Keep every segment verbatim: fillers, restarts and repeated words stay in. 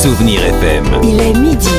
Souvenir F M. Il est midi.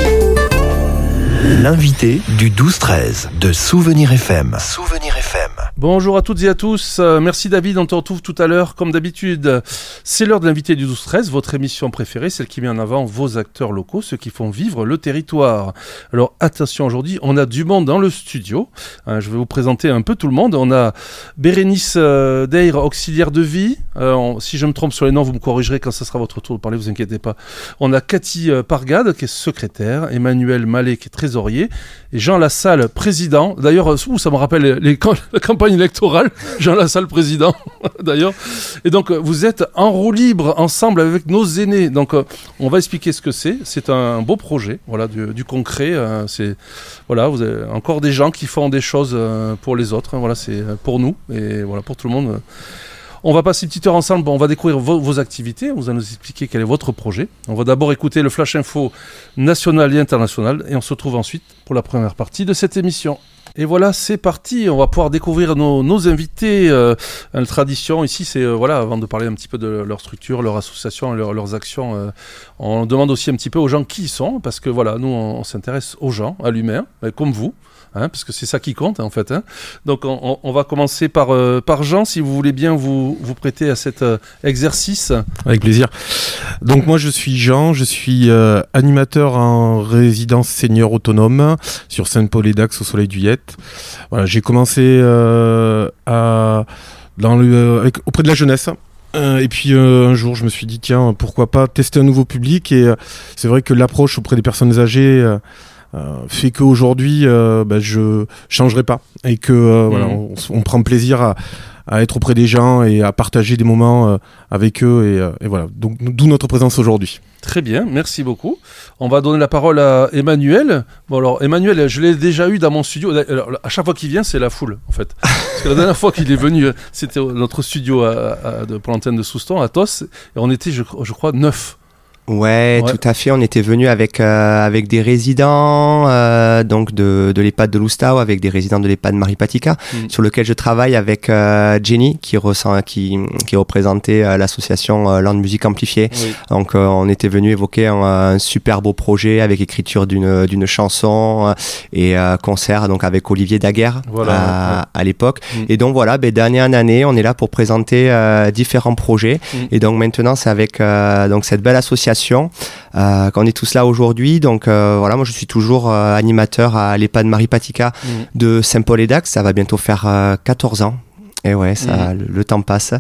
L'invité du douze treize de Souvenir F M. Souvenir F M. Bonjour à toutes et à tous, euh, merci David, on te retrouve tout à l'heure comme d'habitude. C'est l'heure de l'invité du douze treize, votre émission préférée, celle qui met en avant vos acteurs locaux, ceux qui font vivre le territoire. Alors attention, aujourd'hui on a du monde dans le studio, hein, je vais vous présenter un peu tout le monde. On a Bérénice euh, Deyre, auxiliaire de vie, euh, on, si je me trompe sur les noms vous me corrigerez quand ce sera votre tour de parler, vous inquiétez pas. On a Cathy euh, Pargade qui est secrétaire, Emmanuel Mallet qui est trésorier, et Jean Lassalle, président. D'ailleurs, ouh, ça me rappelle les, les, la campagne électorale, Jean Lassalle, président, d'ailleurs. Et donc, vous êtes en roue libre ensemble avec nos aînés. Donc, on va expliquer ce que c'est. C'est un beau projet, voilà, du, du concret. Euh, c'est, voilà, vous avez encore des gens qui font des choses euh, pour les autres. Hein, voilà, c'est pour nous et voilà, pour tout le monde. On va passer une petite heure ensemble, bon, on va découvrir vos, vos activités, vous allez nous expliquer quel est votre projet. On va d'abord écouter le Flash Info national et international et on se retrouve ensuite pour la première partie de cette émission. Et voilà, c'est parti, on va pouvoir découvrir nos, nos invités. Euh, une tradition ici, c'est, euh, voilà, avant de parler un petit peu de leur structure, leur association, leur, leurs actions, euh, on demande aussi un petit peu aux gens qui ils sont, parce que voilà, nous on, on s'intéresse aux gens, à l'humain, comme vous. Hein, parce que c'est ça qui compte en fait. Hein. Donc on, on va commencer par, euh, par Jean, si vous voulez bien vous, vous prêter à cet euh, exercice. Avec plaisir. Donc moi je suis Jean, je suis euh, animateur en résidence senior autonome sur Saint-Paul-et-Dax au Soleil du Yette. Voilà, j'ai commencé euh, à, dans le, avec, auprès de la jeunesse. Euh, et puis euh, un jour je me suis dit tiens, pourquoi pas tester un nouveau public, et euh, c'est vrai que l'approche auprès des personnes âgées euh, Euh, fait qu'aujourd'hui euh, bah, je changerai pas et que euh, mmh. voilà, on, on prend plaisir à, à être auprès des gens et à partager des moments euh, avec eux et, euh, et voilà, donc d'où notre présence aujourd'hui. Très bien, merci beaucoup. On va donner la parole à Emmanuel. Bon alors Emmanuel, je l'ai déjà eu dans mon studio. Alors, à chaque fois qu'il vient, c'est la foule en fait. Parce que la dernière fois qu'il est venu, c'était notre studio à, à, de, pour l'antenne de Souston à Tos, et on était, je, je crois, neuf. Ouais, ouais, tout à fait. On était venu avec euh, avec des résidents euh, donc de de l'EHPAD de Loustau, avec des résidents de l'EHPAD Maripatica, mmh. sur lequel je travaille avec euh, Jenny qui ressent qui qui représentait euh, l'association euh, Land Musique Amplifiée. Oui. Donc euh, on était venu évoquer un, un super beau projet avec écriture d'une d'une chanson euh, et euh, concert donc avec Olivier Daguerre voilà, à, ouais. à l'époque. Mmh. Et donc voilà, ben d'année en année, on est là pour présenter euh, différents projets. Mmh. Et donc maintenant, c'est avec euh, donc cette belle association Euh, qu'on est tous là aujourd'hui. Donc euh, voilà, moi je suis toujours euh, animateur à l'EHPAD Maripatica mmh. de Saint-Paul-et-Dax. Ça va bientôt faire euh, quatorze ans. Et ouais, ça, mmh. le, le temps passe.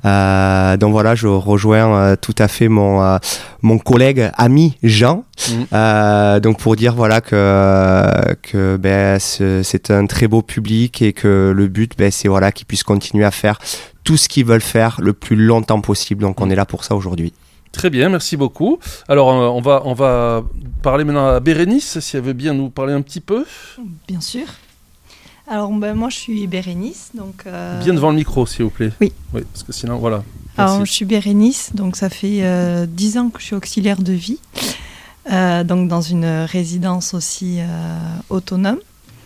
Euh, donc voilà, je rejoins euh, tout à fait mon euh, mon collègue, ami Jean. Mmh. Euh, donc pour dire voilà que que ben c'est, c'est un très beau public et que le but ben c'est voilà qu'ils puissent continuer à faire tout ce qu'ils veulent faire le plus longtemps possible. Donc on est là pour ça aujourd'hui. Très bien, merci beaucoup. Alors, euh, on va, on va parler maintenant à Bérénice, si elle veut bien nous parler un petit peu. Bien sûr. Alors, ben, moi, je suis Bérénice. Donc, euh... Bien devant le micro, s'il vous plaît. Oui. Oui, parce que sinon, voilà. Merci. Alors, je suis Bérénice, donc ça fait euh, dix ans que je suis auxiliaire de vie, euh, donc dans une résidence aussi euh, autonome.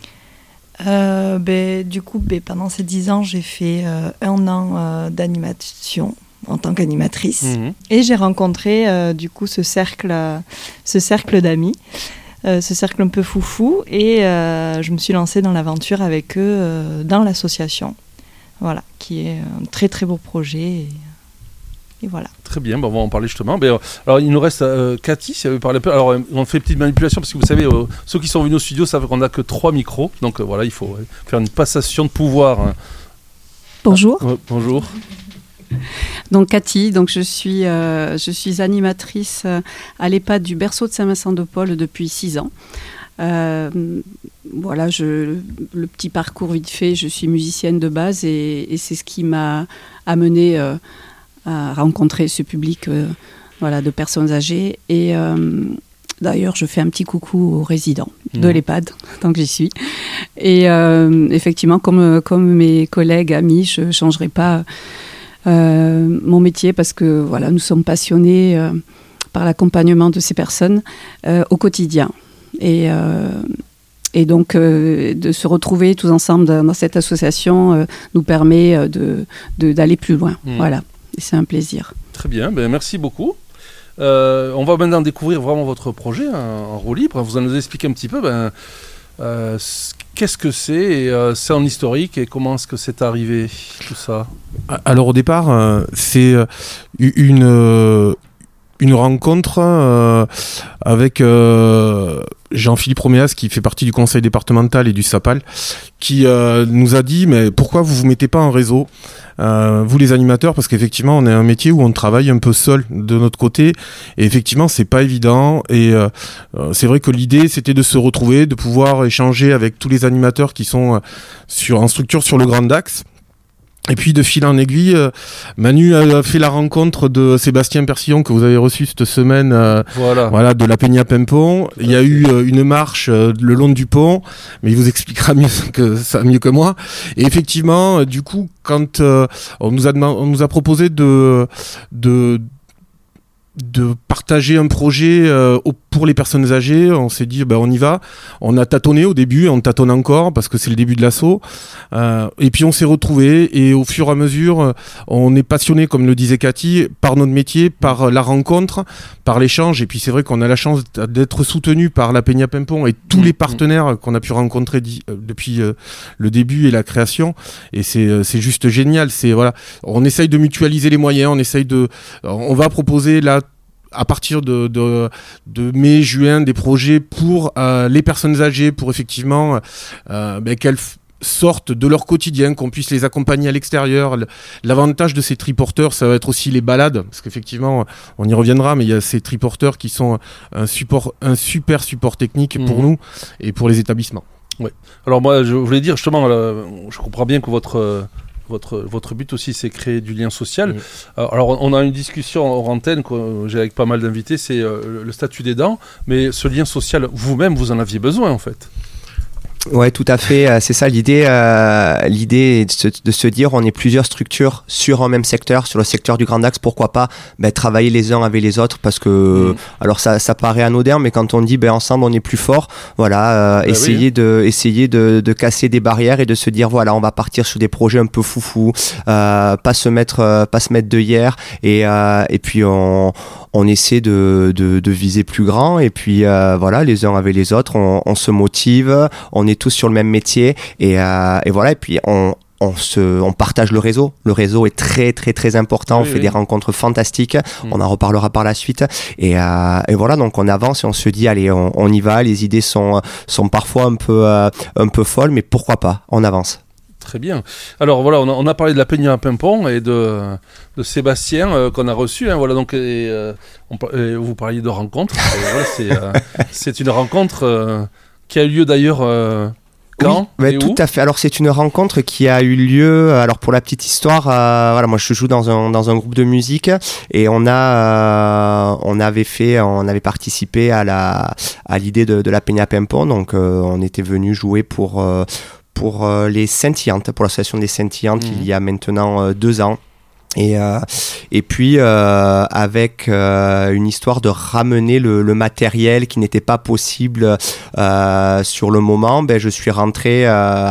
Euh, ben, du coup, ben, pendant ces dix ans, j'ai fait euh, un an euh, d'animation en tant qu'animatrice. Mmh. Et j'ai rencontré euh, du coup ce cercle, euh, ce cercle d'amis, euh, ce cercle un peu foufou, et euh, je me suis lancée dans l'aventure avec eux euh, dans l'association, voilà, qui est un très très beau projet. Et, et voilà. Très bien, bon, on va en parler justement. Mais, euh, alors il nous reste euh, Cathy, si elle veut parler un peu. Alors on fait une petite manipulation parce que vous savez, euh, ceux qui sont venus au studio savent qu'on n'a que trois micros, donc euh, voilà, il faut euh, faire une passation de pouvoir. Hein. Bonjour. Ah, euh, bonjour. Donc Cathy, donc je suis, euh, je suis animatrice euh, à l'EHPAD du Berceau de Saint-Vincent-de-Paul depuis six ans. Euh, voilà, je, le petit parcours vite fait, je suis musicienne de base et, et c'est ce qui m'a amenée euh, à rencontrer ce public euh, voilà, de personnes âgées. Et euh, d'ailleurs, je fais un petit coucou aux résidents mmh. de l'EHPAD, tant que j'y suis. Et euh, effectivement, comme, comme mes collègues, amis, je ne changerai pas Euh, mon métier parce que voilà, nous sommes passionnés euh, par l'accompagnement de ces personnes euh, au quotidien et, euh, et donc euh, de se retrouver tous ensemble dans, dans cette association euh, nous permet euh, de, de, d'aller plus loin. Mmh. Voilà, et c'est un plaisir. Très bien, ben merci beaucoup. Euh, on va maintenant découvrir vraiment votre projet hein, en roue libre. Vous allez nous expliquer un petit peu ben, euh, qu'est-ce que c'est, et, euh, c'est en historique et comment est-ce que c'est arrivé, tout ça. Alors au départ, euh, c'est une, euh, une rencontre euh, avec euh, Jean-Philippe Roméas, qui fait partie du conseil départemental et du SAPAL, qui euh, nous a dit mais pourquoi vous vous mettez pas en réseau, euh, vous les animateurs, parce qu'effectivement on est un métier où on travaille un peu seul de notre côté, et effectivement c'est pas évident, et euh, c'est vrai que l'idée c'était de se retrouver, de pouvoir échanger avec tous les animateurs qui sont sur, en structure sur le Grand Dax. Et puis de fil en aiguille, euh, Manu a fait la rencontre de Sébastien Persillon que vous avez reçu cette semaine, euh, voilà. voilà, de la Peña Pimpon. Il y a eu euh, une marche euh, le long du pont, mais il vous expliquera mieux que ça, mieux que moi. Et effectivement, euh, du coup, quand euh, on nous a on nous a proposé de de de partager un projet euh, pour les personnes âgées, on s'est dit ben on y va. On a tâtonné au début, on tâtonne encore parce que c'est le début de l'assaut, euh, et puis on s'est retrouvés, et au fur et à mesure on est passionné, comme le disait Cathy, par notre métier, par la rencontre, par l'échange. Et puis c'est vrai qu'on a la chance d'être soutenu par la Peña Pimpon et tous mmh. les partenaires qu'on a pu rencontrer di- euh, depuis euh, le début et la création, et c'est euh, c'est juste génial. C'est voilà, on essaye de mutualiser les moyens, on essaye de on va proposer là à partir de, de, de mai, juin, des projets pour euh, les personnes âgées, pour effectivement euh, ben, qu'elles f- sortent de leur quotidien, qu'on puisse les accompagner à l'extérieur. L'avantage de ces triporteurs, ça va être aussi les balades, parce qu'effectivement, on y reviendra, mais il y a ces triporteurs qui sont un, support, un super support technique pour mmh. nous et pour les établissements. Ouais. Alors moi, je voulais dire justement, là, je comprends bien que votre... Euh Votre, votre but aussi, c'est créer du lien social. Mmh. Alors, on a une discussion hors antenne que j'ai avec pas mal d'invités, c'est euh, le statut d'aidant, mais ce lien social, vous-même, vous en aviez besoin, en fait. Ouais, tout à fait. C'est ça l'idée. Euh, l'idée est de se, de se dire, on est plusieurs structures sur un même secteur, sur le secteur du Grand Dax. Pourquoi pas ben, travailler les uns avec les autres, parce que mmh. alors ça, ça paraît anodin, mais quand on dit ben ensemble on est plus fort, voilà, euh, ben essayer oui. de, essayer de, de casser des barrières et de se dire voilà, on va partir sur des projets un peu foufou, euh, pas se mettre, euh, pas se mettre de hier, et euh, et puis on on essaie de, de, de viser plus grand, et puis euh, voilà, les uns avec les autres, on, on se motive, on est tous sur le même métier, et, euh, et voilà, et puis on, on, se, on partage le réseau. Le réseau est très très très important, oui, on fait oui. des rencontres fantastiques, mmh. on en reparlera par la suite, et, euh, et voilà, donc on avance et on se dit allez, on, on y va, les idées sont, sont parfois un peu, euh, un peu folles, mais pourquoi pas, on avance. Très bien. Alors voilà, on a, on a parlé de la Peña Pimpon et de, de Sébastien euh, qu'on a reçu. Hein, voilà, donc et, euh, on, et vous parliez de rencontre. Et voilà, c'est, euh, c'est une rencontre euh, qui a eu lieu d'ailleurs euh, quand oui, et tout où à fait. Alors c'est une rencontre qui a eu lieu. Alors pour la petite histoire, euh, voilà, moi je joue dans un dans un groupe de musique, et on a euh, on avait fait, on avait participé à la à l'idée de, de la Peña Pimpon. Donc euh, on était venu jouer pour euh, pour euh, les Scintillantes, pour l'association des Scintillantes, mmh. il y a maintenant euh, deux ans. Et, euh, et puis euh, avec euh, une histoire de ramener le, le matériel qui n'était pas possible euh, sur le moment, ben, je suis rentré euh,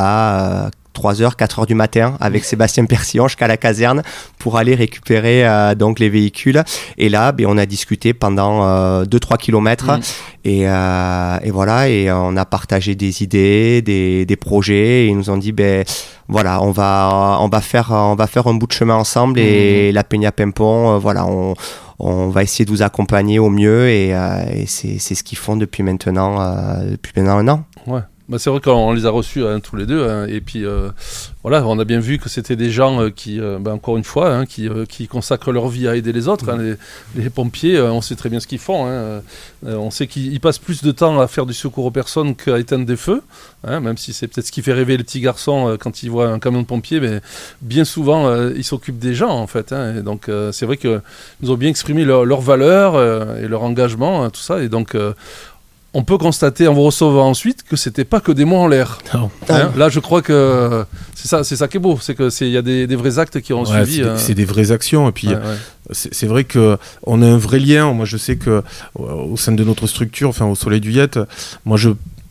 à trois heures, quatre heures du matin avec Sébastien Persillon jusqu'à la caserne pour aller récupérer euh, donc les véhicules. Et là, ben, on a discuté pendant euh, deux trois kilomètres mmh. et, euh, et voilà, et on a partagé des idées, des, des projets, et ils nous ont dit ben voilà, on va on va faire on va faire un bout de chemin ensemble, et mmh. la Peña Pimpon, euh, voilà, on on va essayer de vous accompagner au mieux, et, euh, et c'est c'est ce qu'ils font depuis maintenant euh, depuis maintenant un an. Ouais. Bah c'est vrai qu'on les a reçus hein, tous les deux, hein, et puis euh, voilà, on a bien vu que c'était des gens euh, qui, euh, bah, encore une fois, hein, qui, euh, qui consacrent leur vie à aider les autres. Hein, les, les pompiers, euh, on sait très bien ce qu'ils font. Hein, euh, on sait qu'ils passent plus de temps à faire du secours aux personnes qu'à éteindre des feux, hein, même si c'est peut-être ce qui fait rêver les petits garçons euh, quand ils voient un camion de pompiers, mais bien souvent euh, ils s'occupent des gens en fait. Hein, et donc euh, c'est vrai qu'ils nous ont bien exprimé leurs leur valeurs euh, et leur engagement, hein, tout ça, et donc euh, on peut constater en vous recevant ensuite que c'était pas que des mots en l'air. Hein, là, je crois que c'est ça, c'est ça qui est beau, c'est que c'est il y a des, des vrais actes qui ont ouais, suivi. C'est, euh... c'est des vraies actions, et puis ouais, ouais. C'est, c'est vrai que on a un vrai lien. Moi, je sais que au sein de notre structure, enfin au Soleil du Yet, moi je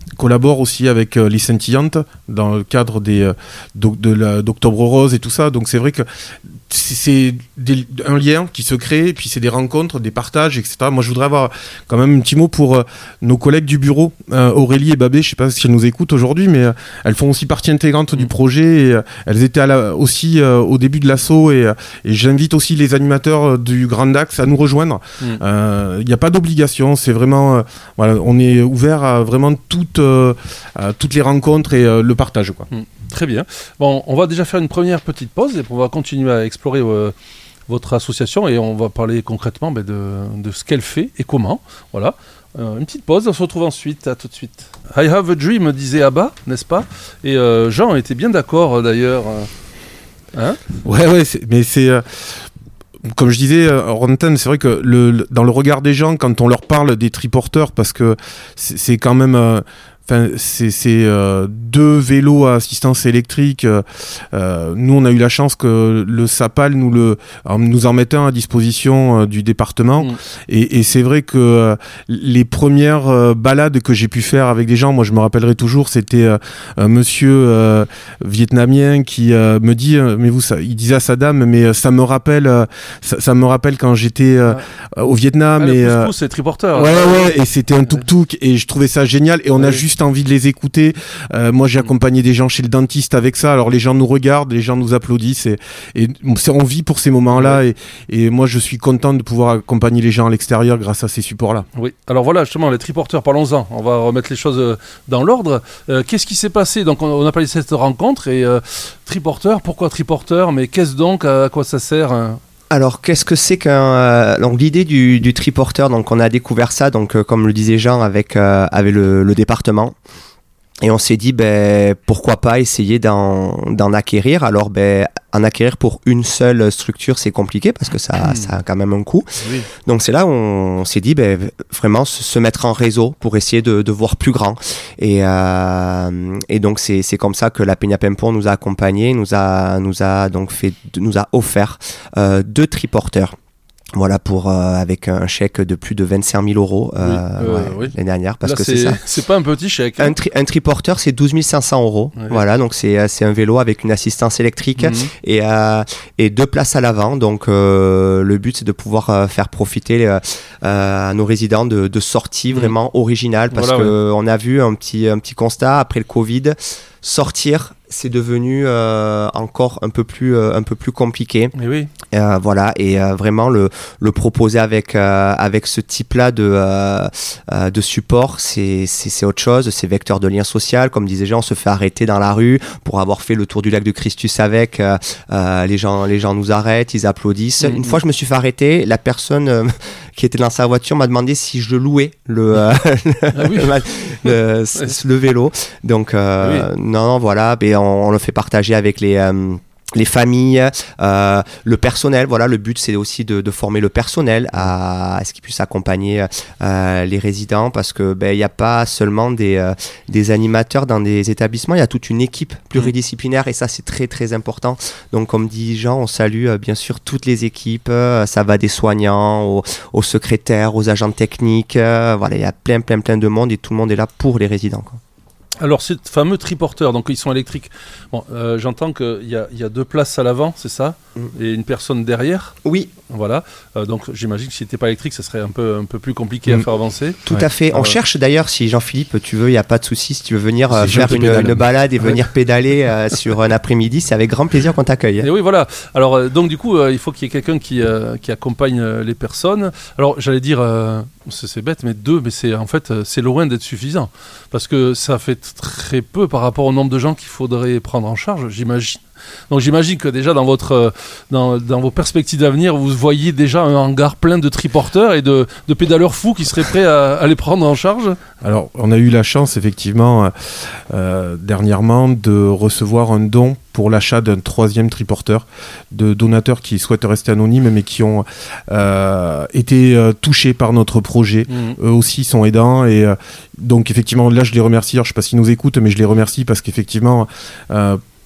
collabore aussi avec euh, les Scintillantes dans le cadre des, euh, do- de la, d'Octobre Rose et tout ça. Donc c'est vrai que c'est, c'est des, un lien qui se crée, et puis c'est des rencontres, des partages, et cetera. Moi je voudrais avoir quand même un petit mot pour euh, nos collègues du bureau, euh, Aurélie et Babé, je ne sais pas si elles nous écoutent aujourd'hui, mais euh, elles font aussi partie intégrante mmh. du projet, et euh, elles étaient à la, aussi euh, au début de l'assaut, et, euh, et j'invite aussi les animateurs du Grand Axe à nous rejoindre. Il mmh. euh, n'y a pas d'obligation, c'est vraiment, euh, voilà, on est ouvert à vraiment toutes, euh, à toutes les rencontres et euh, le partage, quoi. Mmh. Très bien. Bon, on va déjà faire une première petite pause et on va continuer à explorer euh, votre association et on va parler concrètement ben, de, de ce qu'elle fait et comment. Voilà. Euh, une petite pause, on se retrouve ensuite. À tout de suite. I have a dream, disait Abba, n'est-ce pas? Et euh, Jean était bien d'accord d'ailleurs. Hein? Ouais, ouais, c'est, mais c'est. Euh... Comme je disais, Ronten, c'est vrai que le, le, dans le regard des gens, quand on leur parle des triporteurs, parce que c'est, c'est quand même... Euh, Enfin, c'est, c'est euh, deux vélos à assistance électrique. Euh, nous, on a eu la chance que le SAPAL nous, le, nous en mette un à disposition euh, du département. Mmh. Et, et c'est vrai que euh, les premières euh, balades que j'ai pu faire avec des gens, moi, je me rappellerai toujours, c'était euh, un monsieur euh, vietnamien qui euh, me dit, euh, mais vous, ça, il disait à sa dame, mais ça me rappelle, euh, ça, ça me rappelle quand j'étais euh, ouais. au Vietnam. Ah, et le pouce-pouce, c'est triporteur. Ouais, ouais, et c'était un tuk-tuk, et je trouvais ça génial. Et on ouais. a juste envie de les écouter. Euh, moi, j'ai accompagné des gens chez le dentiste avec ça. Alors, les gens nous regardent, les gens nous applaudissent, et, et on vit pour ces moments-là. Ouais. Et, et moi, je suis content de pouvoir accompagner les gens à l'extérieur grâce à ces supports-là. Oui. Alors voilà, justement, les triporteurs, parlons-en. On va remettre les choses dans l'ordre. Euh, qu'est-ce qui s'est passé? Donc, on, on a parlé de cette rencontre et euh, triporteur. Pourquoi triporteur? Mais qu'est-ce donc? À, à quoi ça sert hein? Alors, qu'est-ce que c'est qu'un euh, donc l'idée du, du triporteur, donc on a découvert ça, donc euh, comme le disait Jean, avec euh, avec le, le département, et on s'est dit ben pourquoi pas essayer d'en d'en acquérir. Alors ben en acquérir pour une seule structure, c'est compliqué parce que ça mmh. ça a quand même un coût. Oui. Donc c'est là où on, on s'est dit ben vraiment se, se mettre en réseau pour essayer de, de voir plus grand. Et euh, et donc c'est c'est comme ça que la Peña Pempon nous a accompagnés, nous a nous a donc fait nous a offert euh, deux triporteurs. Voilà, pour euh, avec un chèque de plus de vingt-cinq mille euros euh, oui, euh, ouais, oui. l'année dernière, parce Là, que c'est, c'est ça. C'est pas un petit chèque. Hein. Un, tri, un triporteur, c'est douze mille cinq cents euros. Ouais. Voilà, donc c'est c'est un vélo avec une assistance électrique mmh. et euh, et deux places à l'avant. Donc euh, le but c'est de pouvoir euh, faire profiter euh, à nos résidents de, de sorties mmh. vraiment originales, parce voilà, que ouais. on a vu un petit un petit constat après le Covid. Sortir, c'est devenu euh, encore un peu plus euh, un peu plus compliqué. Et oui. Euh, voilà, et euh, vraiment le le proposer avec euh, avec ce type-là de euh, euh, de support, c'est c'est c'est autre chose. C'est vecteur de lien social, comme disait Jean, on se fait arrêter dans la rue pour avoir fait le tour du lac de Christus avec. Euh, euh, les gens les gens nous arrêtent, ils applaudissent. Mmh. Une fois, je me suis fait arrêter. La personne euh, qui était dans sa voiture m'a demandé si je louais le euh, ah oui. le, le, le vélo. Donc euh, oui. non, voilà, et on, on le fait partager avec les euh, les familles, euh, le personnel. Voilà, le but c'est aussi de, de former le personnel à, à ce qu'ils puissent accompagner euh, les résidents, parce que ben il y a pas seulement des euh, des animateurs dans des établissements, il y a toute une équipe pluridisciplinaire, et ça c'est très très important. Donc comme dit Jean, on salue euh, bien sûr toutes les équipes. Euh, ça va des soignants aux, aux secrétaires, aux agents techniques. Euh, voilà, il y a plein plein plein de monde et tout le monde est là pour les résidents, quoi. Alors, ces fameux triporteurs, donc ils sont électriques. Bon, euh, j'entends qu'il y a, y a deux places à l'avant, c'est ça, mmh. et une personne derrière. Oui. Voilà. Euh, donc, j'imagine que si c'était pas électrique, ça serait un peu, un peu plus compliqué mmh. à faire avancer. Tout ouais. à fait. On euh... cherche d'ailleurs, si Jean-Philippe, tu veux, il n'y a pas de souci. Si tu veux venir euh, faire une, une balade et ouais. venir pédaler euh, sur un après-midi, c'est avec grand plaisir qu'on t'accueille. Et oui, voilà. Alors, euh, donc du coup, euh, il faut qu'il y ait quelqu'un qui, euh, qui accompagne euh, les personnes. Alors, j'allais dire, euh, c'est, c'est bête, mais deux, mais c'est en fait, c'est loin d'être suffisant, parce que ça fait très peu par rapport au nombre de gens qu'il faudrait prendre en charge, j'imagine. Donc j'imagine que déjà dans, votre, dans, dans vos perspectives d'avenir, vous voyez déjà un hangar plein de triporteurs et de, de pédaleurs fous qui seraient prêts à, à les prendre en charge. Alors on a eu la chance effectivement euh, dernièrement de recevoir un don pour l'achat d'un troisième triporteur, de donateurs qui souhaitent rester anonymes mais qui ont euh, été euh, touchés par notre projet. Mmh. Eux aussi sont aidants, et euh, donc effectivement là je les remercie. Alors, je ne sais pas s'ils nous écoutent, mais je les remercie parce qu'effectivement euh,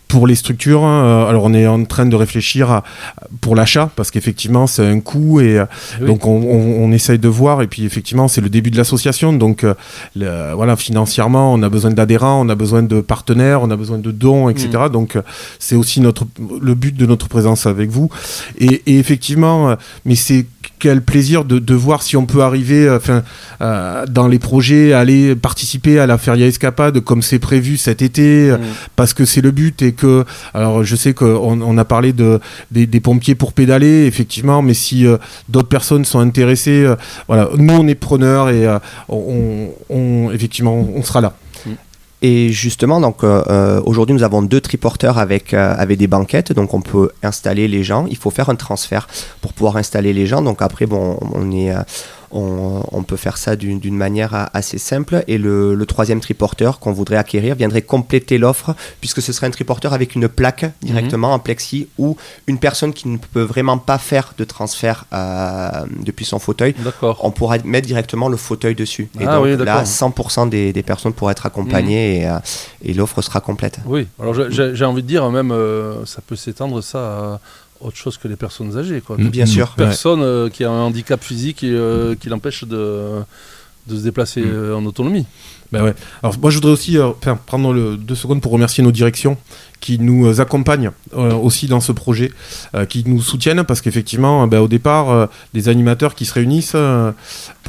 pour les structures, euh, alors on est en train de réfléchir à, pour l'achat, parce qu'effectivement c'est un coût, et oui. donc on, on, on essaye de voir, et puis effectivement c'est le début de l'association, donc euh, le, voilà, financièrement on a besoin d'adhérents, on a besoin de partenaires, on a besoin de dons, et cetera. Mmh. Donc euh, c'est aussi notre, le but de notre présence avec vous, et, et effectivement, euh, mais c'est quel plaisir de, de voir si on peut arriver enfin, euh, dans les projets, aller participer à la Feria Escapade comme c'est prévu cet été, mmh. parce que c'est le but, et que, alors je sais qu'on on a parlé de, des, des pompiers pour pédaler, effectivement, mais si euh, d'autres personnes sont intéressées, euh, voilà, nous on est preneurs, et euh, on, on, effectivement on sera là. Mmh. Et justement, donc euh, aujourd'hui, nous avons deux triporteurs avec, euh, avec des banquettes, donc on peut installer les gens. Il faut faire un transfert pour pouvoir installer les gens. Donc après, bon, on est... Euh, On, on peut faire ça d'une, d'une manière assez simple, et le, le troisième triporteur qu'on voudrait acquérir viendrait compléter l'offre, puisque ce serait un triporteur avec une plaque directement mmh. en plexi, ou une personne qui ne peut vraiment pas faire de transfert euh, depuis son fauteuil. D'accord. On pourra mettre directement le fauteuil dessus, et ah, donc oui, là cent pour cent des, des personnes pourraient être accompagnées, mmh. et, euh, et l'offre sera complète. Oui, alors j'ai, j'ai envie de dire même euh, ça peut s'étendre ça à autre chose que les personnes âgées, quoi. Bien mmh. sûr. Personne euh, qui a un handicap physique et euh, qui l'empêche de, de se déplacer mmh. euh, en autonomie. Ben ouais. Alors moi je voudrais aussi euh, prendre le, deux secondes pour remercier nos directions qui nous accompagnent euh, aussi dans ce projet, euh, qui nous soutiennent, parce qu'effectivement, ben, au départ, euh, des animateurs qui se réunissent, euh, pourquoi ?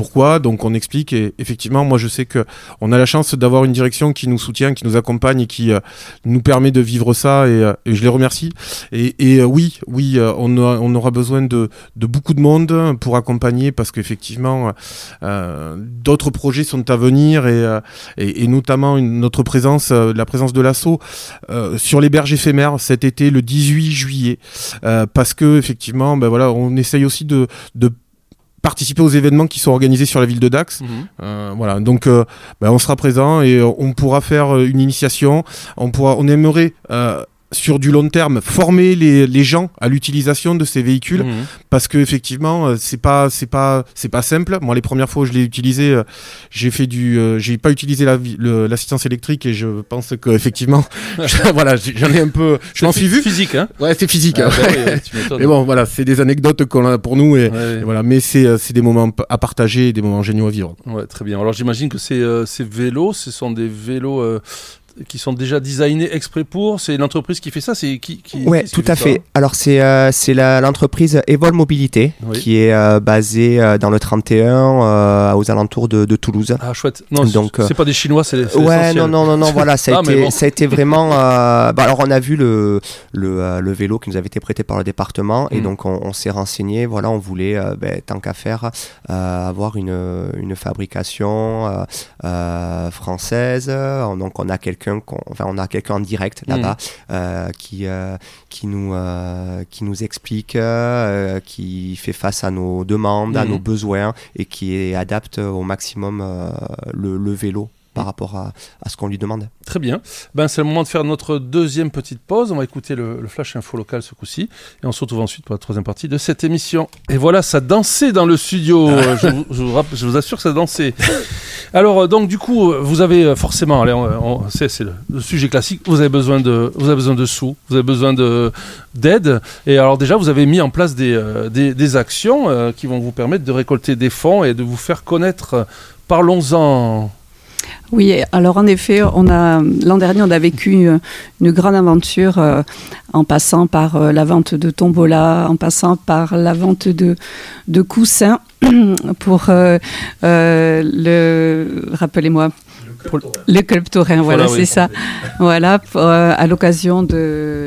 Donc on explique, et effectivement, moi je sais qu'on a la chance d'avoir une direction qui nous soutient, qui nous accompagne, et qui euh, nous permet de vivre ça, et, euh, et je les remercie. Et, et euh, oui, oui, euh, on, a, on aura besoin de, de beaucoup de monde pour accompagner, parce qu'effectivement, euh, d'autres projets sont à venir, et, euh, et, et notamment une, notre présence, euh, la présence de l'asso euh, sur les berges éphémères cet été, le dix-huit juillet, euh, parce que effectivement, ben voilà, on essaye aussi de, de participer aux événements qui sont organisés sur la ville de Dax. Mmh. Euh, voilà, donc euh, ben on sera présent, et on pourra faire une initiation. On pourra, on aimerait euh, sur du long terme former les, les gens à l'utilisation de ces véhicules, mmh. parce que effectivement c'est pas c'est pas c'est pas simple. Moi les premières fois où je l'ai utilisé, euh, j'ai fait du euh, j'ai pas utilisé la, le, l'assistance électrique, et je pense que effectivement voilà, j'en ai un peu je m'en suis vu physique, hein. Ouais, c'est physique, ah, hein. Bah, oui, tu m'étonnes. Mais bon voilà, c'est des anecdotes qu'on a pour nous, et, ouais, et voilà, mais c'est c'est des moments à partager, et des moments géniaux à vivre. Ouais, très bien. Alors j'imagine que ces euh, ces vélos, ce sont des vélos euh, qui sont déjà designés exprès pour. C'est l'entreprise qui fait ça, c'est qui, qui Ouais, qui tout fait à ça fait. Alors c'est euh, c'est la, l'entreprise Evol Mobilité, oui. qui est euh, basée euh, dans le trente et un, euh, aux alentours de, de Toulouse. Ah chouette. Non, donc c'est, c'est pas des Chinois, c'est, c'est ouais, essentiel. non non non non, voilà, ça a ah, été bon. ça a été vraiment. Euh, bah, alors on a vu le le, euh, le vélo qui nous avait été prêté par le département, mmh. et donc on, on s'est renseigné. Voilà, on voulait euh, ben, tant qu'à faire euh, avoir une une fabrication euh, euh, française. Donc on a quelqu'un qu'on, enfin on a quelqu'un en direct là-bas mmh. euh, qui, euh, qui, nous, euh, qui nous explique, euh, qui fait face à nos demandes, mmh. à nos besoins, et qui adapte au maximum euh, le, le vélo par rapport à, à ce qu'on lui demande. Très bien. Ben, c'est le moment de faire notre deuxième petite pause. On va écouter le, le Flash Info local ce coup-ci. Et on se retrouve ensuite pour la troisième partie de cette émission. Et voilà, ça dansait dans le studio. je, vous, je, vous rapp- je vous assure que ça dansait. Alors, donc, du coup, vous avez forcément, allez, on, on, c'est, c'est le, le sujet classique, vous avez besoin de, vous avez besoin de sous, vous avez besoin de, d'aide. Et alors, déjà, vous avez mis en place des, euh, des, des actions euh, qui vont vous permettre de récolter des fonds et de vous faire connaître. Parlons-en. Oui, alors en effet, on a, l'an dernier, on a vécu une grande aventure euh, en passant par euh, la vente de tombola, en passant par la vente de, de coussins pour euh, euh, le... Rappelez-moi. Le club taurin. Le club taurin, voilà, voilà, c'est oui. ça. Voilà, pour, euh, à l'occasion de...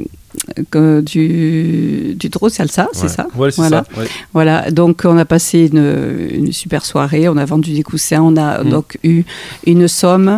Euh, du, du Drôle Salsa, ouais. c'est ça ouais, c'est voilà. ça. Ouais. Voilà, donc on a passé une, une super soirée, on a vendu des coussins, on a mmh. donc eu une somme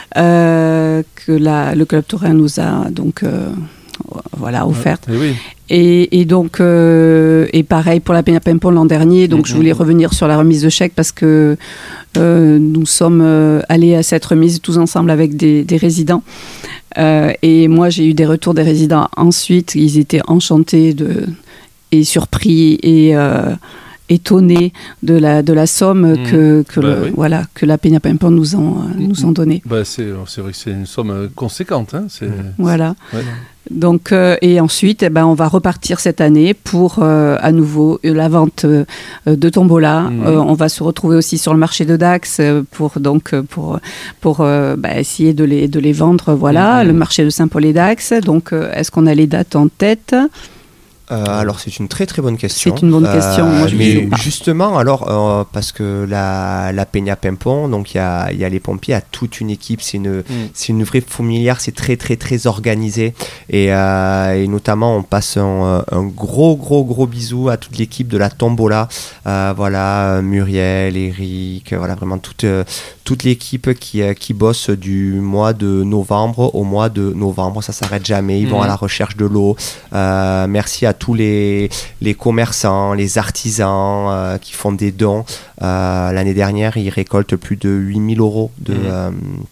euh, que la, le Club Taurin nous a donc euh, voilà, offerte. Ouais. Et, oui. et, et donc, euh, et pareil pour la Peña Pimpon l'an dernier, donc mmh. je voulais revenir sur la remise de chèques parce que euh, nous sommes euh, allés à cette remise tous ensemble avec des, des résidents. Euh, et moi, j'ai eu des retours des résidents ensuite. Ils étaient enchantés de, et surpris et, euh, étonnés de la, de la somme mmh. que, que, bah, le, oui. voilà, que la Peña Pimpon nous ont, mmh. nous ont donnée. Bah, c'est, c'est vrai que c'est une somme conséquente. Hein, c'est... Voilà. Ouais. Donc, euh, et ensuite, eh ben, on va repartir cette année pour euh, à nouveau euh, la vente euh, de tombola. Mmh. Euh, on va se retrouver aussi sur le marché de Dax euh, pour donc pour pour euh, bah, essayer de les de les vendre. Voilà, mmh. le marché de Saint-Paul-et-Dax. Donc, euh, est-ce qu'on a les dates en tête ? Euh, alors c'est une très très bonne question. C'est une bonne question. Euh, Moi, je mais justement, alors euh, parce que la, la Peña Pimpon, donc il y a, y a les pompiers, il y a toute une équipe. C'est une, mm. c'est une vraie fourmilière. C'est très très très organisé et, euh, et notamment on passe un, un gros gros gros bisou à toute l'équipe de la Tombola. Euh, voilà, Muriel, Eric, voilà vraiment toute euh, toute l'équipe qui qui bosse du mois de novembre au mois de novembre. Ça s'arrête jamais. Ils mm. vont à la recherche de l'eau. Euh, merci à tous les, les commerçants, les artisans euh, qui font des dons. Euh, l'année dernière, ils récoltent plus de huit mille euros de, mmh. euh,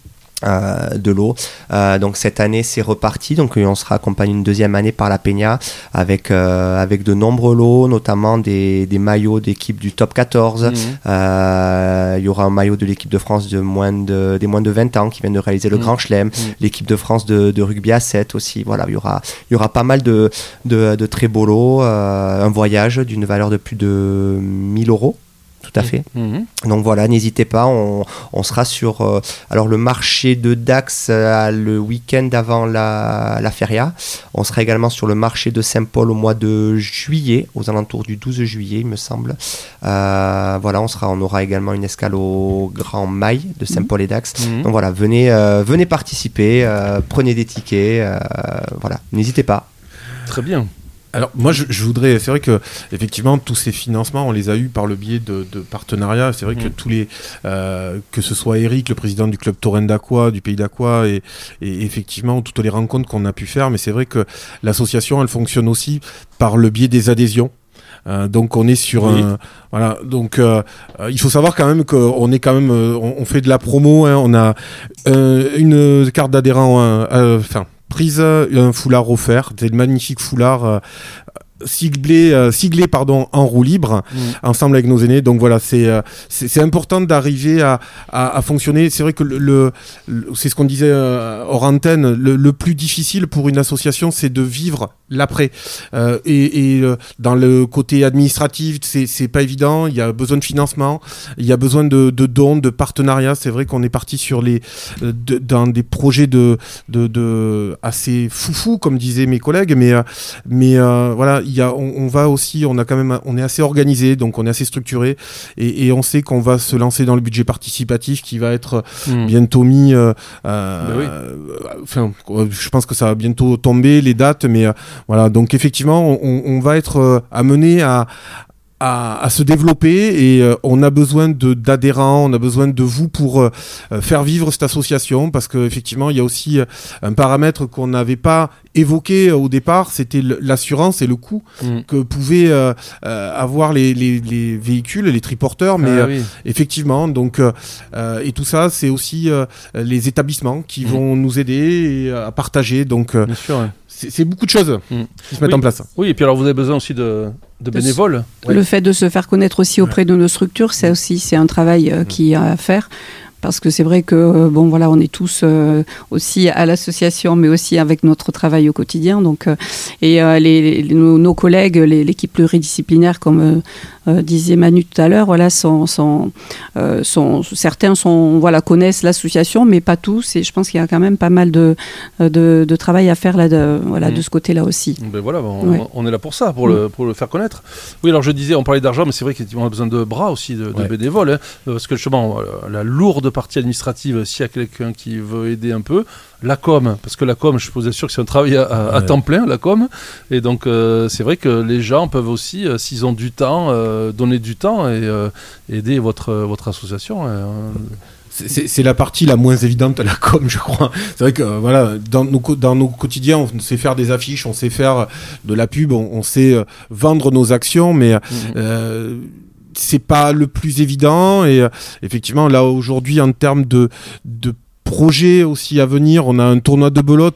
euh, de l'eau. Euh, donc cette année, c'est reparti. Donc on sera accompagné une deuxième année par la Peña avec, euh, avec de nombreux lots, notamment des, des maillots d'équipe du top quatorze. Mmh. Euh, il y aura un maillot de l'équipe de France de moins de, des moins de vingt ans qui vient de réaliser le mmh. Grand Chelem. Mmh. L'équipe de France de, de rugby à sept aussi. Voilà, il y aura, il y aura pas mal de, de, de très beaux lots. Euh, un voyage d'une valeur de plus de mille euros. Tout à fait. Mmh. Donc voilà, n'hésitez pas, on, on sera sur euh, alors le marché de Dax euh, le week-end avant la, la feria. On sera également sur le marché de Saint-Paul au mois de juillet, aux alentours du douze juillet, il me semble. Euh, voilà, on sera, on aura également une escale au Grand Mail de Saint-Paul et Dax. Mmh. Donc voilà, venez, euh, venez participer, euh, prenez des tickets, euh, voilà, n'hésitez pas. Très bien. Alors moi je, je voudrais, c'est vrai que effectivement tous ces financements on les a eus par le biais de, de partenariats. C'est vrai mmh. que tous les euh, que ce soit Eric, le président du club Torrent d'Aqua, du Pays d'Aqua, et, et effectivement toutes les rencontres qu'on a pu faire. Mais c'est vrai que l'association elle fonctionne aussi par le biais des adhésions. Euh, donc on est sur oui. un voilà donc euh, euh, il faut savoir quand même qu'on est quand même euh, on, on fait de la promo. Hein, on a euh, une carte d'adhérent enfin. Euh, prise, un foulard offert, c'est le magnifique foulard euh, siglé, euh, siglé pardon, en roue libre, mmh. ensemble avec nos aînés. Donc voilà, c'est, euh, c'est, c'est important d'arriver à, à, à fonctionner. C'est vrai que le, le, le, c'est ce qu'on disait euh, hors antenne, le, le plus difficile pour une association, c'est de vivre l'après. Euh, et et euh, dans le côté administratif, c'est, c'est pas évident. Il y a besoin de financement, il y a besoin de, de dons, de partenariats. C'est vrai qu'on est parti sur les, euh, de, dans des projets de, de, de assez foufou, comme disaient mes collègues. Mais, euh, mais euh, voilà, il y a, on, on va aussi, on a quand même, on est assez organisé, donc on est assez structuré, et, et on sait qu'on va se lancer dans le budget participatif qui va être mmh. bientôt mis. Euh, euh, oui. Enfin, je pense que ça va bientôt tomber les dates, mais euh, voilà. Donc effectivement, on, on va être euh, amené à À, à se développer, et euh, on a besoin de, d'adhérents, on a besoin de vous pour euh, faire vivre cette association, parce qu'effectivement il y a aussi euh, un paramètre qu'on n'avait pas évoqué euh, au départ, c'était l'assurance et le coût mmh. que pouvaient euh, euh, avoir les, les, les véhicules, les triporteurs, mais ah, oui. euh, effectivement donc euh, euh, et tout ça c'est aussi euh, les établissements qui mmh. vont nous aider et, à partager, donc euh, bien sûr, ouais. c'est, c'est beaucoup de choses mmh. qui se mettent oui. en place. Oui, et puis alors vous avez besoin aussi de de bénévoles. Le ouais. fait de se faire connaître aussi auprès ouais. de nos structures, c'est aussi c'est un travail euh, qui a à faire. Parce que c'est vrai que bon voilà, on est tous euh, aussi à l'association, mais aussi avec notre travail au quotidien. Donc euh, et euh, les, les nos, nos collègues, les, l'équipe pluridisciplinaire, comme euh, euh, disait Manu tout à l'heure, voilà, sont, sont, euh, sont certains sont voilà connaissent l'association, mais pas tous. Et je pense qu'il y a quand même pas mal de de, de travail à faire là, de, voilà, mmh. de ce côté-là aussi. Ben voilà, on, ouais. on est là pour ça, pour mmh. le pour le faire connaître. Oui, alors je disais, on parlait d'argent, mais c'est vrai qu'on a besoin de bras aussi, de, de ouais. bénévoles, hein, parce que justement la lourde partie administrative, s'il y a quelqu'un qui veut aider un peu, la com, parce que la com, je vous assure que c'est un travail à, à, à ouais. temps plein, la com, et donc euh, c'est vrai que les gens peuvent aussi, euh, s'ils ont du temps, euh, donner du temps et euh, aider votre, votre association. Euh, C'est, c'est la partie la moins évidente, la com, je crois. C'est vrai que euh, voilà, dans nos, dans nos quotidiens, on sait faire des affiches, on sait faire de la pub, on, on sait euh, vendre nos actions, mais mmh. euh, c'est pas le plus évident. Et euh, effectivement, là aujourd'hui, en termes de, de projets aussi à venir, on a un tournoi de belote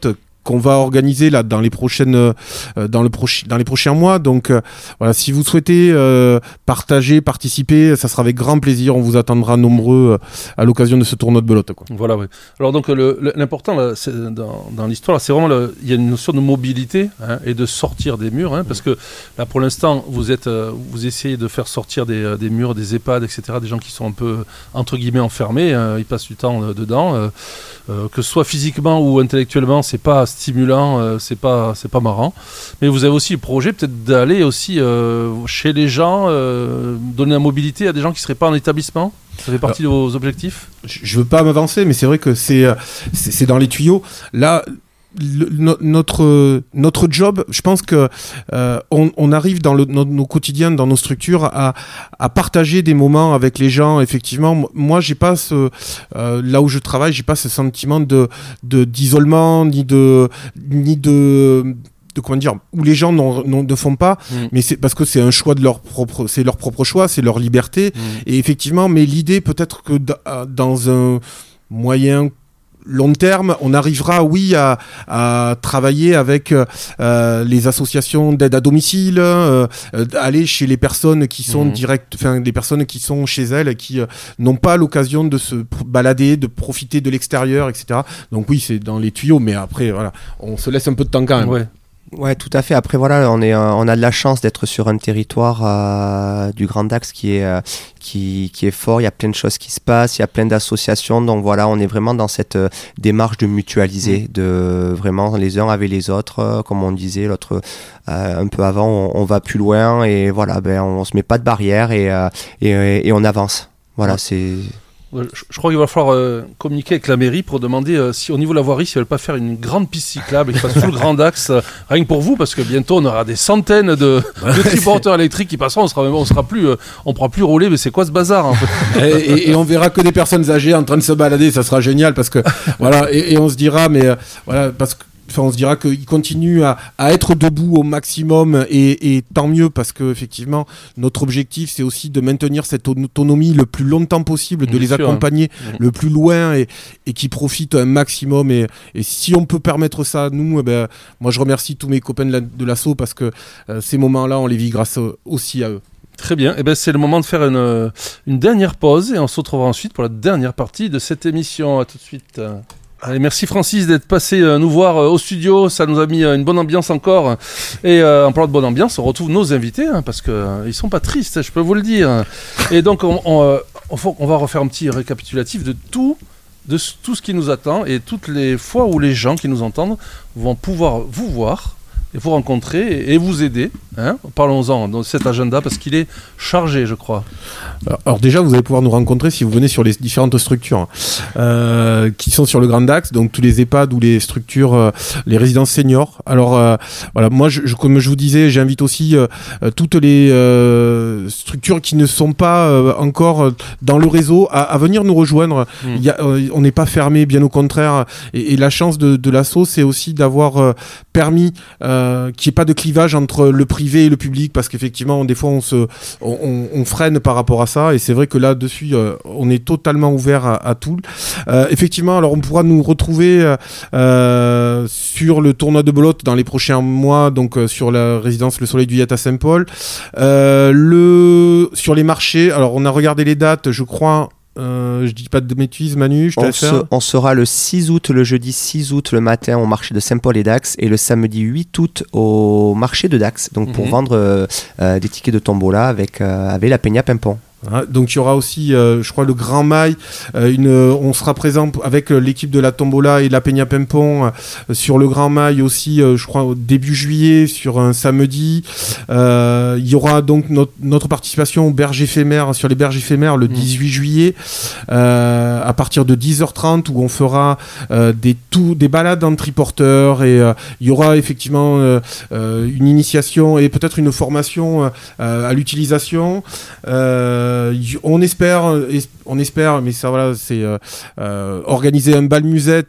qu'on va organiser là dans les prochaines euh, dans le prochain dans les prochains mois. Donc euh, voilà, si vous souhaitez euh, partager, participer, ça sera avec grand plaisir. On vous attendra nombreux euh, à l'occasion de ce tournoi de belote, quoi. Voilà, oui. Alors donc le, le, l'important là, c'est, dans, dans l'histoire, là, c'est vraiment le, il y a une notion de mobilité, hein, et de sortir des murs, hein, parce que là pour l'instant vous êtes euh, vous essayez de faire sortir des, des murs, des EHPAD, et cetera, des gens qui sont un peu entre guillemets enfermés, hein, ils passent du temps euh, dedans, euh, euh, que ce soit physiquement ou intellectuellement, c'est pas stimulant, euh, c'est pas c'est pas marrant. Mais vous avez aussi le projet peut-être d'aller aussi euh, chez les gens, euh, donner la mobilité à des gens qui seraient pas en étabbissement. Ça fait partie Alors, de vos objectifs ? Je veux pas m'avancer, mais c'est vrai que c'est c'est, c'est dans les tuyaux. Là. Le, no, notre notre job, je pense que euh, on, on arrive dans le, nos, nos quotidiens, dans nos structures, à, à partager des moments avec les gens. Effectivement, moi, j'ai pas ce euh, là où je travaille, j'ai pas ce sentiment de, de d'isolement ni de ni de de comment dire, où les gens n'en, n'en, ne font pas, mmh. mais c'est parce que c'est un choix de leur propre, c'est leur propre choix, c'est leur liberté. Mmh. Et effectivement, mais l'idée peut-être que d- dans un moyen long terme, on arrivera, oui, à, à travailler avec euh, les associations d'aide à domicile, euh, aller chez les personnes qui sont mmh. direct, enfin, des personnes qui sont chez elles, qui euh, n'ont pas l'occasion de se balader, de profiter de l'extérieur, et cetera. Donc oui, c'est dans les tuyaux, mais après, voilà, on se laisse un peu de temps quand même. Ouais. Ouais, tout à fait. Après, voilà, on est, on a de la chance d'être sur un territoire euh, du Grand Dax qui est, euh, qui, qui est fort. Il y a plein de choses qui se passent, il y a plein d'associations. Donc voilà, on est vraiment dans cette euh, démarche de mutualiser, mmh. de vraiment les uns avec les autres, euh, comme on disait l'autre euh, un peu avant. On, on va plus loin et voilà, ben on, on se met pas de barrière et, euh, et, et on avance. Voilà, ouais. c'est. Je, je crois qu'il va falloir euh, communiquer avec la mairie pour demander euh, si au niveau de la voirie, s'ils ne veulent pas faire une grande piste cyclable qui passe sous le Grand Dax, euh, rien que pour vous, parce que bientôt on aura des centaines de, de triporteurs électriques qui passeront, on sera, on sera plus, euh, on pourra plus rouler, mais c'est quoi ce bazar en fait. et, et, et on verra que des personnes âgées en train de se balader, ça sera génial parce que voilà, et, et on se dira, mais euh, voilà, parce que. Enfin, on se dira qu'il continue à, à être debout au maximum et, et tant mieux parce que effectivement notre objectif c'est aussi de maintenir cette autonomie le plus longtemps possible, de Bien les sûr, accompagner hein. le plus loin et, et qui profitent un maximum et, et si on peut permettre ça à nous, eh ben, moi je remercie tous mes copains de, la, de l'assaut parce que euh, ces moments-là on les vit grâce aussi à eux. Très bien, eh ben, c'est le moment de faire une, une dernière pause et on se retrouvera ensuite pour la dernière partie de cette émission. À tout de suite. Allez, merci Francis d'être passé euh, nous voir euh, au studio, ça nous a mis euh, une bonne ambiance encore. Et euh, en parlant de bonne ambiance, on retrouve nos invités, hein, parce qu'ils euh, sont pas tristes, je peux vous le dire. Et donc on, on, euh, on, faut, on va refaire un petit récapitulatif de tout, de tout ce qui nous attend et toutes les fois où les gens qui nous entendent vont pouvoir vous voir et vous rencontrer et vous aider. Hein. Parlons-en de cet agenda parce qu'il est chargé, je crois. Alors, alors déjà, vous allez pouvoir nous rencontrer si vous venez sur les différentes structures euh, qui sont sur le Grand Dax, donc tous les EHPAD ou les structures, euh, les résidences seniors. Alors euh, voilà, moi, je, je, comme je vous disais, j'invite aussi euh, toutes les euh, structures qui ne sont pas euh, encore dans le réseau à, à venir nous rejoindre. Mmh. Il y a, euh, on n'est pas fermé, bien au contraire. Et, et la chance de, de l'asso, c'est aussi d'avoir euh, permis euh, qu'il n'y ait pas de clivage entre le privé et le public, parce qu'effectivement, des fois, on se, on, on freine par rapport à ça. Et c'est vrai que là-dessus, euh, on est totalement ouvert à, à tout. Euh, effectivement, alors on pourra nous retrouver euh, sur le tournoi de belote dans les prochains mois, donc euh, sur la résidence Le Soleil du Yet à Saint-Paul. Euh, le, sur les marchés, alors on a regardé les dates, je crois. Euh, je dis pas de bêtises, Manu, je te on, laisse se, faire. on sera le six août, le jeudi six août le matin au marché de Saint-Paul et Dax et le samedi huit août au marché de Dax, donc pour mm-hmm. vendre euh, euh, des tickets de tombola avec, euh, avec la Peña Pimpon. Hein, donc il y aura aussi, euh, je crois, le Grand Mail. Euh, une, euh, on sera présent avec euh, l'équipe de la Tombola et de la Peña Pimpon euh, sur le Grand Mail aussi, euh, je crois, au début juillet, sur un samedi. Euh, il y aura donc notre, notre participation aux berges éphémères, sur les berges éphémères le mmh. dix-huit juillet, euh, à partir de dix heures trente, où on fera euh, des, tout, des balades en triporteur et euh, il y aura effectivement euh, euh, une initiation et peut-être une formation euh, à l'utilisation. Euh, Euh, on espère, on espère, mais ça voilà, c'est euh, euh, organiser un bal musette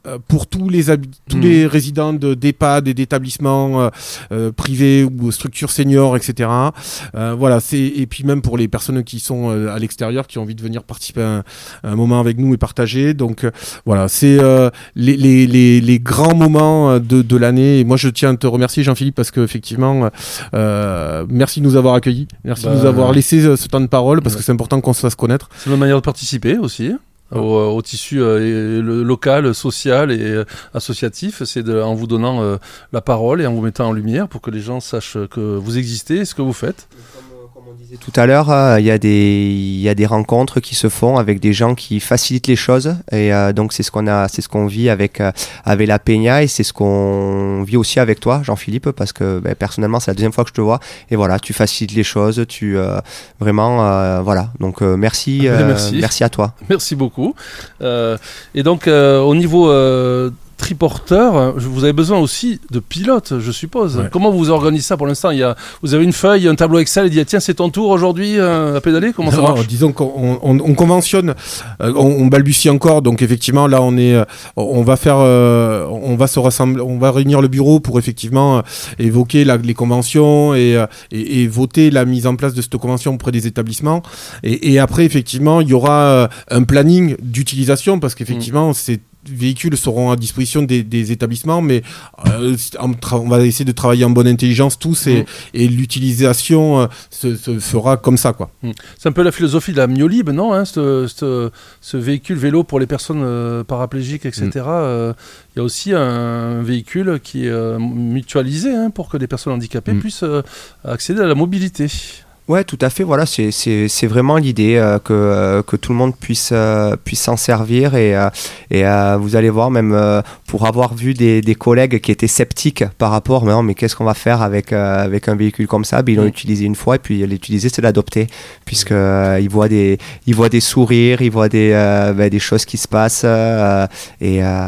pour tous les, hab- tous mmh. les résidents de, d'EHPAD et d'établissements euh, euh, privés ou structures seniors, et cetera. Euh, voilà, c'est, et puis même pour les personnes qui sont euh, à l'extérieur, qui ont envie de venir participer à un, à un moment avec nous et partager. Donc euh, voilà, c'est euh, les, les, les, les grands moments de, de l'année. Et moi, je tiens à te remercier, Jean-Philippe, parce qu'effectivement, euh, merci de nous avoir accueillis. Merci bah, de nous avoir laissé ce temps de parole, parce ouais. que c'est important qu'on se fasse connaître. C'est une manière de participer aussi. Au, au tissu euh, le, local, social et euh, associatif, c'est de, en vous donnant euh, la parole et en vous mettant en lumière pour que les gens sachent que vous existez et ce que vous faites. Comme on disait tout à l'heure, il euh, y, y a des rencontres qui se font avec des gens qui facilitent les choses et euh, donc c'est ce qu'on a, c'est ce qu'on vit avec euh, avec la Peña et c'est ce qu'on vit aussi avec toi, Jean-Philippe, parce que ben, personnellement c'est la deuxième fois que je te vois et voilà, tu facilites les choses, tu euh, vraiment euh, voilà, donc euh, merci, euh, merci, merci à toi. Merci beaucoup. Euh, et donc euh, au niveau euh, triporteur, vous avez besoin aussi de pilotes, je suppose. Ouais. Comment vous organisez ça pour l'instant? Il y a, vous avez une feuille, un tableau Excel et dit tiens, c'est ton tour aujourd'hui euh, à pédaler. Comment ça marche? Disons qu'on on, on conventionne, euh, on, on balbutie encore. Donc effectivement, là, on est, on va faire, euh, on va se rassembler, on va réunir le bureau pour effectivement euh, évoquer la, les conventions et, euh, et, et voter la mise en place de cette convention auprès des établissements. Et, et après, effectivement, il y aura euh, un planning d'utilisation parce qu'effectivement, mmh. c'est véhicules seront à disposition des, des établissements, mais euh, on va essayer de travailler en bonne intelligence tous et, mmh. et l'utilisation euh, se, se fera comme ça, quoi. Mmh. C'est un peu la philosophie de la Myolib, non, hein, ce, ce, ce véhicule vélo pour les personnes euh, paraplégiques, et cetera. Il mmh. euh, y a aussi un véhicule qui est euh, mutualisé hein, pour que les personnes handicapées mmh. puissent euh, accéder à la mobilité. Ouais, tout à fait. Voilà, c'est c'est c'est vraiment l'idée euh, que euh, que tout le monde puisse euh, puisse s'en servir et euh, et euh, vous allez voir même euh, pour avoir vu des des collègues qui étaient sceptiques par rapport mais non mais qu'est-ce qu'on va faire avec euh, avec un véhicule comme ça, ben, ils l'ont mmh. utilisé une fois et puis l'utiliser c'est l'adopter puisque euh, ils voient des ils voient des sourires, ils voient des euh, ben, des choses qui se passent euh, et euh,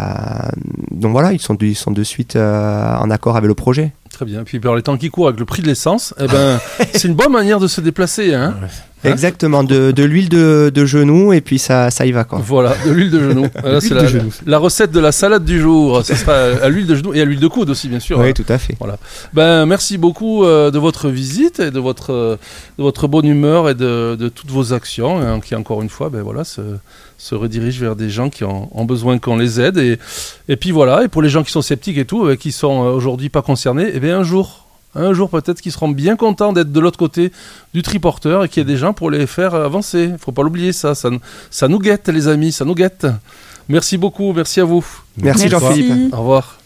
donc voilà, ils sont ils sont de suite euh, en accord avec le projet. Très bien. Puis par les temps qui courent avec le prix de l'essence, eh ben, c'est une bonne manière de se déplacer. Hein. Hein Exactement, de, de l'huile de, de genou et puis ça, ça y va, quoi. Voilà, de l'huile de genou. Là, c'est la, la recette de la salade du jour. Ce sera à l'huile de genou et à l'huile de coude aussi, bien sûr. Oui, hein. tout à fait. Voilà. Ben, merci beaucoup euh, de votre visite et de votre, euh, de votre bonne humeur et de, de toutes vos actions hein, qui, encore une fois, ben, voilà, se, se redirigent vers des gens qui ont, ont besoin qu'on les aide. Et, et puis voilà, et pour les gens qui sont sceptiques et tout, euh, qui sont euh, aujourd'hui pas concernés, eh bien un jour... Un jour peut-être qu'ils seront bien contents d'être de l'autre côté du triporteur et qu'il y ait des gens pour les faire avancer. Il ne faut pas l'oublier ça, ça, ça nous guette les amis, ça nous guette. Merci beaucoup, merci à vous. Merci, merci. Jean-Philippe. Au revoir.